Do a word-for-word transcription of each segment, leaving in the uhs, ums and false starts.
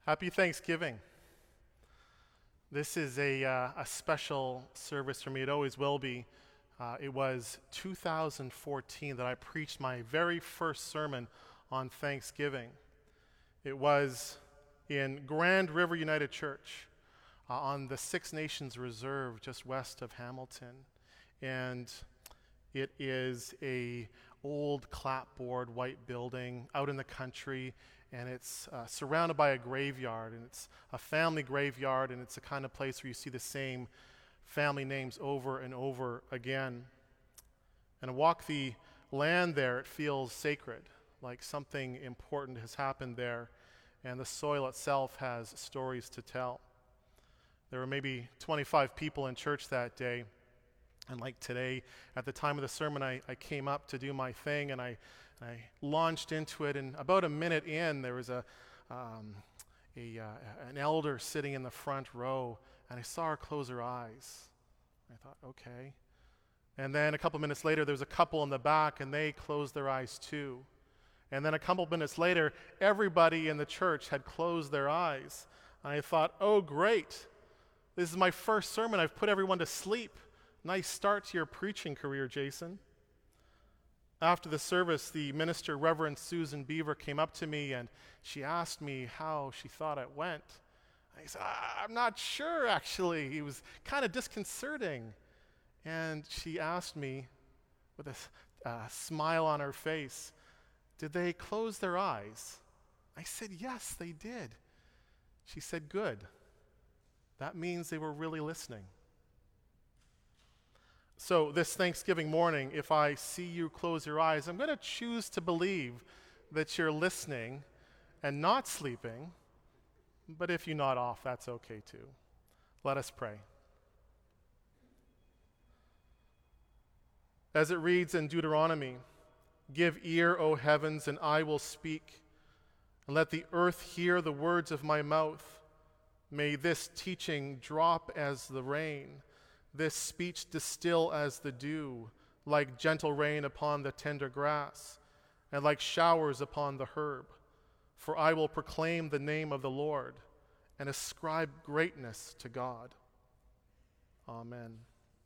Happy Thanksgiving. This is a, uh, a special service for me. It always will be. Uh, it was two thousand fourteen that I preached my very first sermon on Thanksgiving. It was in Grand River United Church uh, on the Six Nations Reserve just west of Hamilton. And it is a old clapboard white building out in the country, and it's uh, surrounded by a graveyard, and it's a family graveyard, and it's the kind of place where you see the same family names over and over again. And I walk the land there, it feels sacred, like something important has happened there, and the soil itself has stories to tell. There were maybe twenty-five people in church that day, and like today, at the time of the sermon, I, I came up to do my thing, and I I launched into it, and about a minute in, there was a, um, a uh, an elder sitting in the front row, and I saw her close her eyes. I thought, okay. And then a couple minutes later, there was a couple in the back, and they closed their eyes too. And then a couple minutes later, everybody in the church had closed their eyes. And I thought, oh, great. This is my first sermon. I've put everyone to sleep. Nice start to your preaching career, Jason. After the service, the minister, Reverend Susan Beaver, came up to me and she asked me how she thought it went. I said, I'm not sure, actually. It was kind of disconcerting. And she asked me, with a uh, smile on her face, did they close their eyes? I said, yes, they did. She said, good. That means they were really listening. So this Thanksgiving morning, if I see you close your eyes, I'm going to choose to believe that you're listening and not sleeping. But if you nod off, that's okay too. Let us pray. As it reads in Deuteronomy, give ear, O heavens, and I will speak, and let the earth hear the words of my mouth. May this teaching drop as the rain, this speech distill as the dew, like gentle rain upon the tender grass, and like showers upon the herb. For I will proclaim the name of the Lord, and ascribe greatness to God. Amen.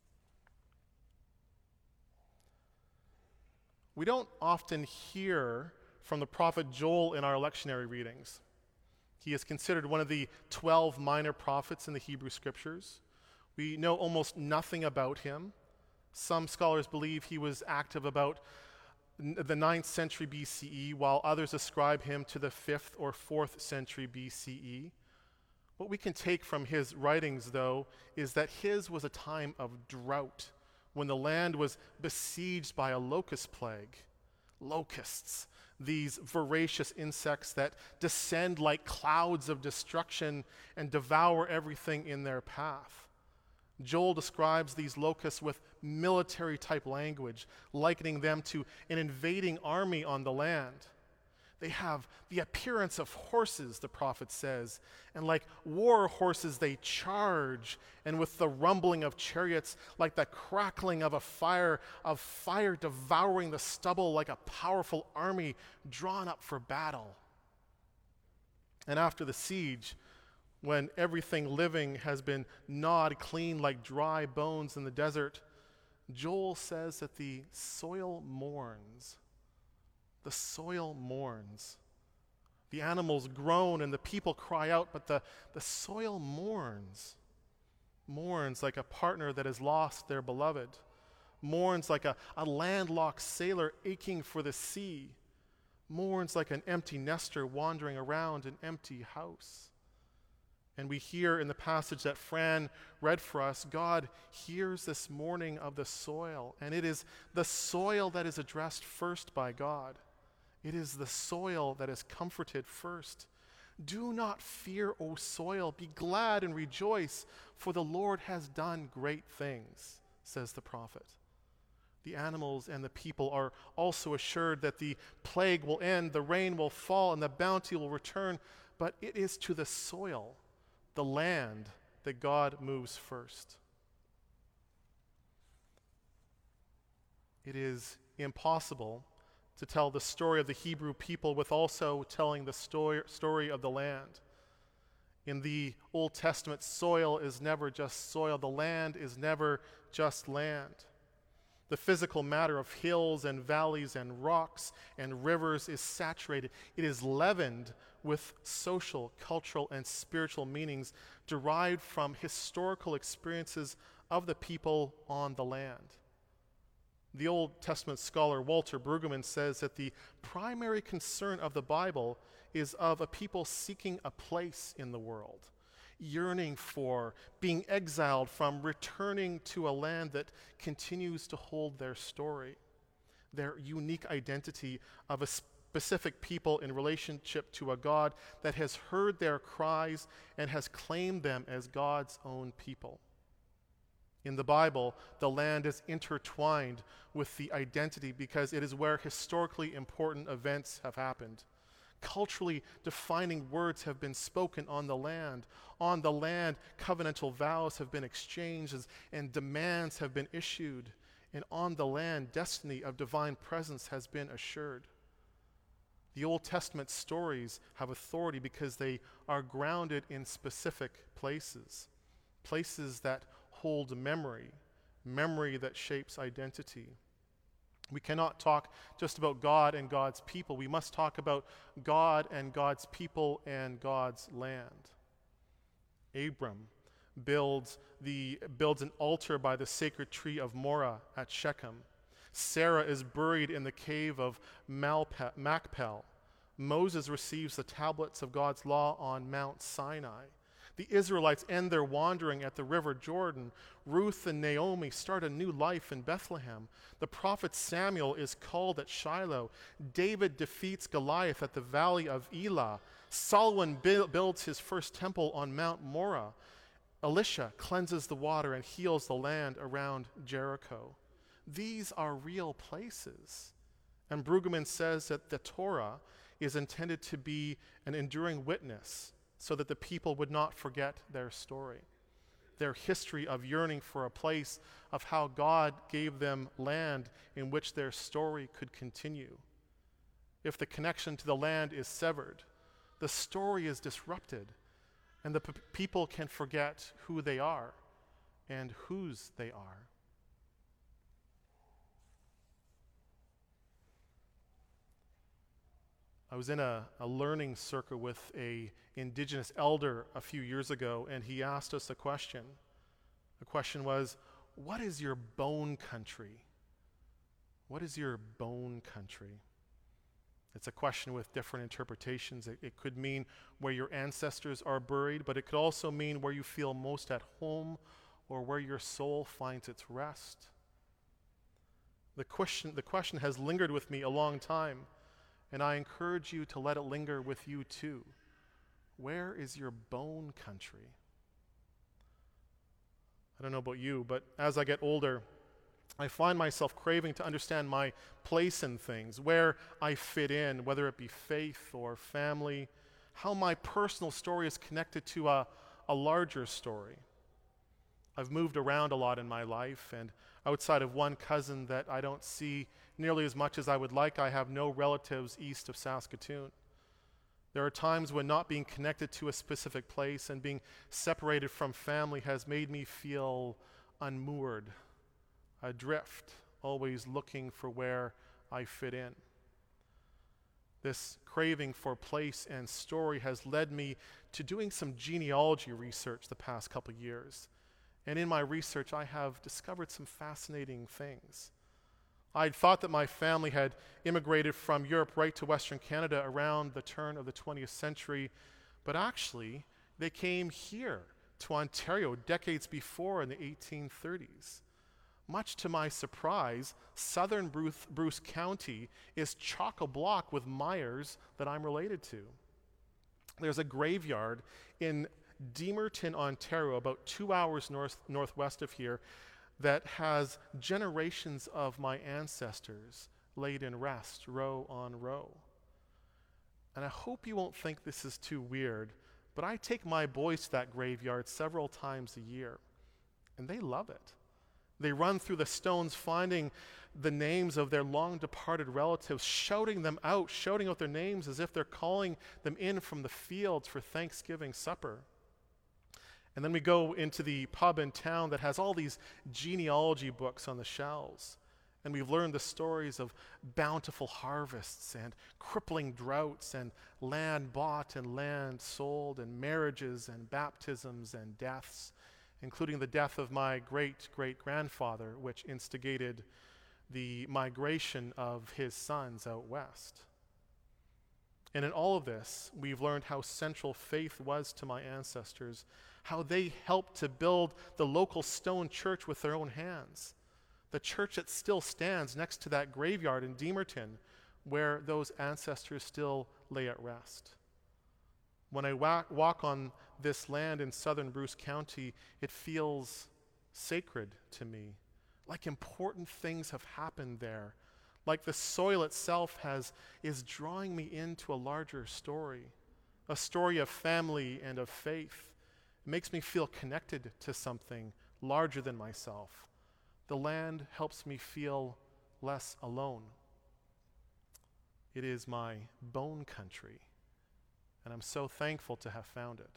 We don't often hear from the prophet Joel in our lectionary readings. He is considered one of the twelve minor prophets in the Hebrew Scriptures. We know almost nothing about him. Some scholars believe he was active about the ninth century B C E, while others ascribe him to the fifth or fourth century B C E. What we can take from his writings, though, is that his was a time of drought, when the land was besieged by a locust plague. Locusts, these voracious insects that descend like clouds of destruction and devour everything in their path. Joel describes these locusts with military-type language, likening them to an invading army on the land. They have the appearance of horses, the prophet says, and like war horses they charge, and with the rumbling of chariots, like the crackling of a fire, of fire devouring the stubble, like a powerful army drawn up for battle. And after the siege, when everything living has been gnawed clean like dry bones in the desert, Joel says that the soil mourns. The soil mourns. The animals groan and the people cry out, but the, the soil mourns. Mourns like a partner that has lost their beloved. Mourns like a, a landlocked sailor aching for the sea. Mourns like an empty nester wandering around an empty house. And we hear in the passage that Fran read for us, God hears this mourning of the soil, and it is the soil that is addressed first by God. It is the soil that is comforted first. Do not fear, O soil, be glad and rejoice, for the Lord has done great things, says the prophet. The animals and the people are also assured that the plague will end, the rain will fall, and the bounty will return, but it is to the soil, the land, that God moves first. It is impossible to tell the story of the Hebrew people with also telling the story, story of the land. In the Old Testament, soil is never just soil. The land is never just land. The physical matter of hills and valleys and rocks and rivers is saturated. It is leavened with social, cultural, and spiritual meanings derived from historical experiences of the people on the land. The Old Testament scholar Walter Brueggemann says that the primary concern of the Bible is of a people seeking a place in the world, yearning for, being exiled from, returning to a land that continues to hold their story, their unique identity of a specific people in relationship to a God that has heard their cries and has claimed them as God's own people. In the Bible, the land is intertwined with the identity because it is where historically important events have happened. Culturally defining words have been spoken on the land. On the land, covenantal vows have been exchanged and demands have been issued. And on the land, destiny of divine presence has been assured. The Old Testament stories have authority because they are grounded in specific places, places that hold memory, memory that shapes identity. We cannot talk just about God and God's people. We must talk about God and God's people and God's land. Abram builds the builds an altar by the sacred tree of Morah at Shechem. Sarah is buried in the cave of Malpe- Machpel. Moses receives the tablets of God's law on Mount Sinai. The Israelites end their wandering at the river Jordan. Ruth and Naomi start a new life in Bethlehem. The prophet Samuel is called at Shiloh. David defeats Goliath at the valley of Elah. Solomon bu- builds his first temple on Mount Morah. Elisha cleanses the water and heals the land around Jericho. These are real places. And Brueggemann says that the Torah is intended to be an enduring witness so that the people would not forget their story, their history of yearning for a place, of how God gave them land in which their story could continue. If the connection to the land is severed, the story is disrupted, and the p- people can forget who they are and whose they are. I was in a, a learning circle with a indigenous elder a few years ago, and he asked us a question. The question was, what is your bone country? What is your bone country? It's a question with different interpretations. It, it could mean where your ancestors are buried, but it could also mean where you feel most at home or where your soul finds its rest. The question, the question has lingered with me a long time, and I encourage you to let it linger with you too. Where is your bone country? I don't know about you, but as I get older, I find myself craving to understand my place in things, where I fit in, whether it be faith or family, how my personal story is connected to a, a larger story. I've moved around a lot in my life, and outside of one cousin that I don't see nearly as much as I would like, I have no relatives east of Saskatoon. There are times when not being connected to a specific place and being separated from family has made me feel unmoored, adrift, always looking for where I fit in. This craving for place and story has led me to doing some genealogy research the past couple years. And in my research, I have discovered some fascinating things. I'd thought that my family had immigrated from Europe right to Western Canada around the turn of the twentieth century, but actually, they came here to Ontario decades before in the eighteen thirties. Much to my surprise, southern Bruce, Bruce County is chock-a-block with Myers that I'm related to. There's a graveyard in Deamerton, Ontario, about two hours north northwest of here, that has generations of my ancestors laid in rest, row on row. And I hope you won't think this is too weird, but I take my boys to that graveyard several times a year, and they love it. They run through the stones, finding the names of their long-departed relatives, shouting them out, shouting out their names as if they're calling them in from the fields for Thanksgiving supper. And then we go into the pub in town that has all these genealogy books on the shelves. And we've learned the stories of bountiful harvests and crippling droughts and land bought and land sold and marriages and baptisms and deaths, including the death of my great-great-grandfather, which instigated the migration of his sons out west. And in all of this, we've learned how central faith was to my ancestors, how they helped to build the local stone church with their own hands, the church that still stands next to that graveyard in Deemerton, where those ancestors still lay at rest. When I wa- walk on this land in southern Bruce County, it feels sacred to me, like important things have happened there, like the soil itself has is drawing me into a larger story, a story of family and of faith. It makes me feel connected to something larger than myself. The land helps me feel less alone. It is my bone country, and I'm so thankful to have found it.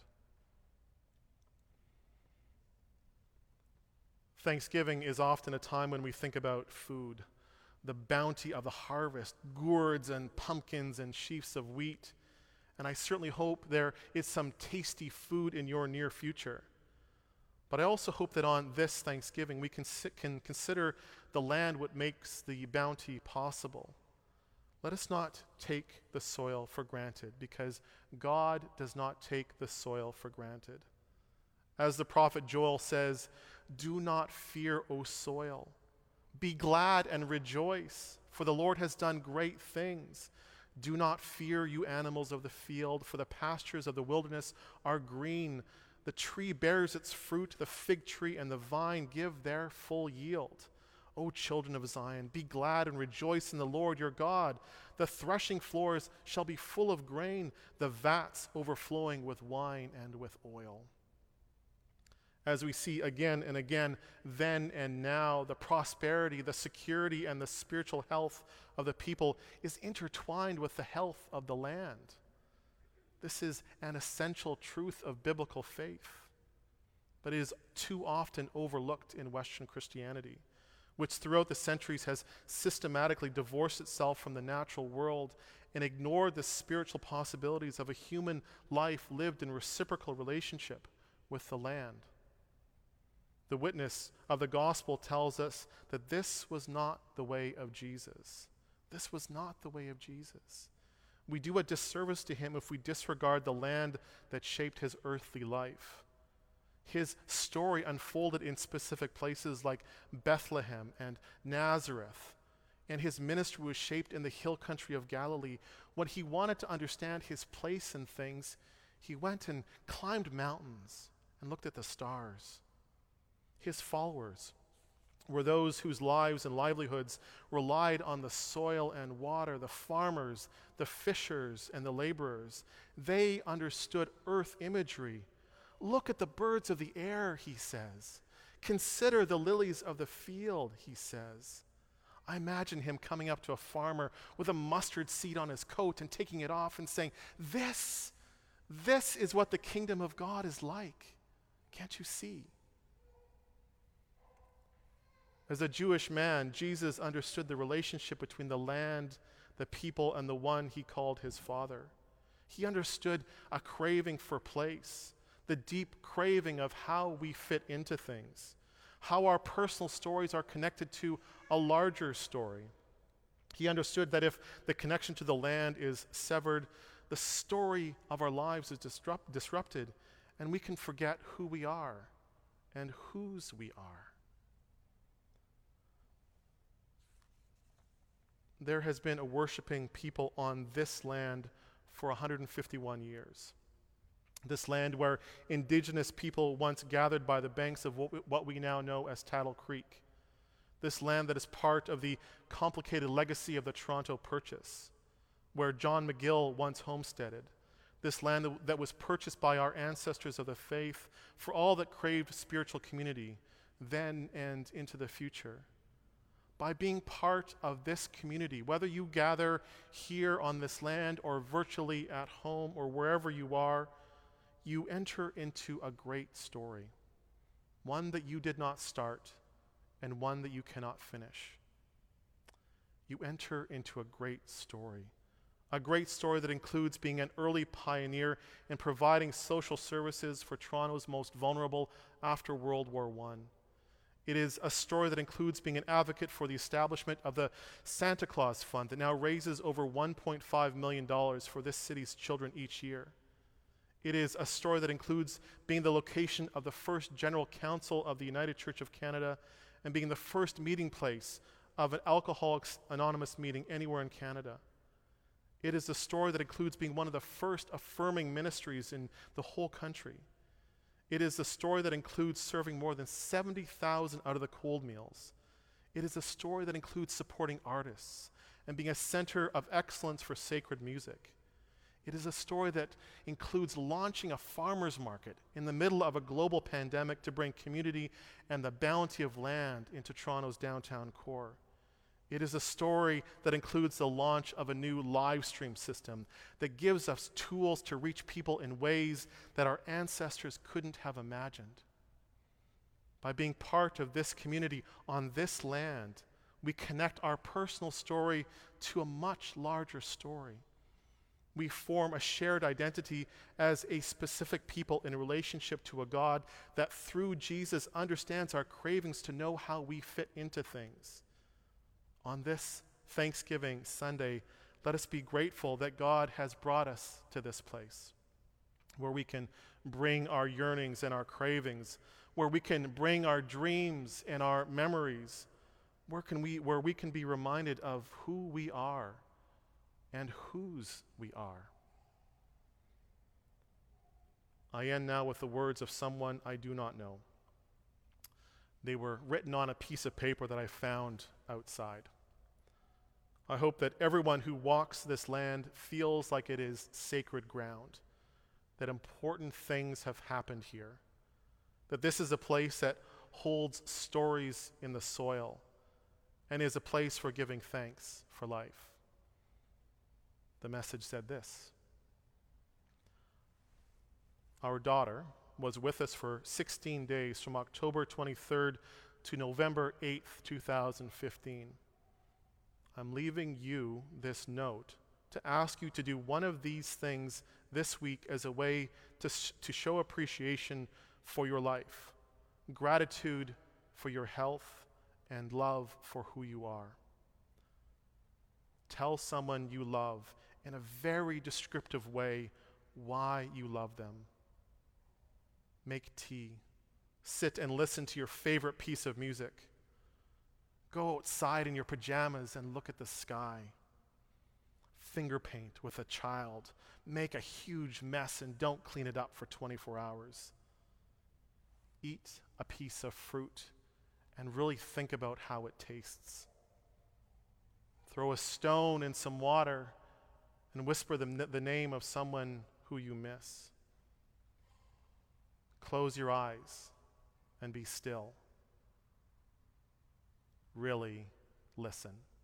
Thanksgiving is often a time when we think about food, the bounty of the harvest, gourds and pumpkins and sheaves of wheat. And I certainly hope there is some tasty food in your near future. But I also hope that on this Thanksgiving we can, can consider the land what makes the bounty possible. Let us not take the soil for granted, because God does not take the soil for granted. As the prophet Joel says, "Do not fear, O soil. Be glad and rejoice, for the Lord has done great things. Do not fear, you animals of the field, for the pastures of the wilderness are green. The tree bears its fruit, the fig tree and the vine give their full yield. O children of Zion, be glad and rejoice in the Lord your God. The threshing floors shall be full of grain, the vats overflowing with wine and with oil." As we see again and again, then and now, the prosperity, the security, and the spiritual health of the people is intertwined with the health of the land. This is an essential truth of biblical faith, but it is too often overlooked in Western Christianity, which throughout the centuries has systematically divorced itself from the natural world and ignored the spiritual possibilities of a human life lived in reciprocal relationship with the land. The witness of the gospel tells us that this was not the way of Jesus. This was not the way of Jesus. We do a disservice to him if we disregard the land that shaped his earthly life. His story unfolded in specific places like Bethlehem and Nazareth, and his ministry was shaped in the hill country of Galilee. When he wanted to understand his place in things, he went and climbed mountains and looked at the stars. His followers were those whose lives and livelihoods relied on the soil and water, the farmers, the fishers, and the laborers. They understood earth imagery. Look at the birds of the air, he says. Consider the lilies of the field, he says. I imagine him coming up to a farmer with a mustard seed on his coat and taking it off and saying, this, this is what the kingdom of God is like. Can't you see? As a Jewish man, Jesus understood the relationship between the land, the people, and the one he called his Father. He understood a craving for place, the deep craving of how we fit into things, how our personal stories are connected to a larger story. He understood that if the connection to the land is severed, the story of our lives is disrupt- disrupted, and we can forget who we are and whose we are. There has been a worshiping people on this land for one hundred fifty-one years. This land where indigenous people once gathered by the banks of what we, what we now know as Tattle Creek. This land that is part of the complicated legacy of the Toronto Purchase, where John McGill once homesteaded. This land that, that was purchased by our ancestors of the faith for all that craved spiritual community then and into the future. By being part of this community, whether you gather here on this land or virtually at home or wherever you are, you enter into a great story, one that you did not start and one that you cannot finish. You enter into a great story, a great story that includes being an early pioneer in providing social services for Toronto's most vulnerable after World War One. It is a story that includes being an advocate for the establishment of the Santa Claus Fund that now raises over one point five million dollars for this city's children each year. It is a story that includes being the location of the first General Council of the United Church of Canada and being the first meeting place of an Alcoholics Anonymous meeting anywhere in Canada. It is a story that includes being one of the first affirming ministries in the whole country. It is a story that includes serving more than seventy thousand out of the cold meals. It is a story that includes supporting artists and being a center of excellence for sacred music. It is a story that includes launching a farmer's market in the middle of a global pandemic to bring community and the bounty of land into Toronto's downtown core. It is a story that includes the launch of a new live stream system that gives us tools to reach people in ways that our ancestors couldn't have imagined. By being part of this community on this land, we connect our personal story to a much larger story. We form a shared identity as a specific people in relationship to a God that through Jesus understands our cravings to know how we fit into things. On this Thanksgiving Sunday, let us be grateful that God has brought us to this place where we can bring our yearnings and our cravings, where we can bring our dreams and our memories, where can we, where we can be reminded of who we are and whose we are. I end now with the words of someone I do not know. They were written on a piece of paper that I found outside. I hope that everyone who walks this land feels like it is sacred ground, that important things have happened here, that this is a place that holds stories in the soil and is a place for giving thanks for life. The message said this: our daughter was with us for sixteen days from October twenty-third to November eighth, two thousand fifteen. I'm leaving you this note to ask you to do one of these things this week as a way to, sh- to show appreciation for your life, gratitude for your health, and love for who you are. Tell someone you love in a very descriptive way why you love them. Make tea. Sit and listen to your favorite piece of music. Go outside in your pajamas and look at the sky. Finger paint with a child. Make a huge mess and don't clean it up for twenty-four hours. Eat a piece of fruit and really think about how it tastes. Throw a stone in some water and whisper the, the name of someone who you miss. Close your eyes and be still. Really listen.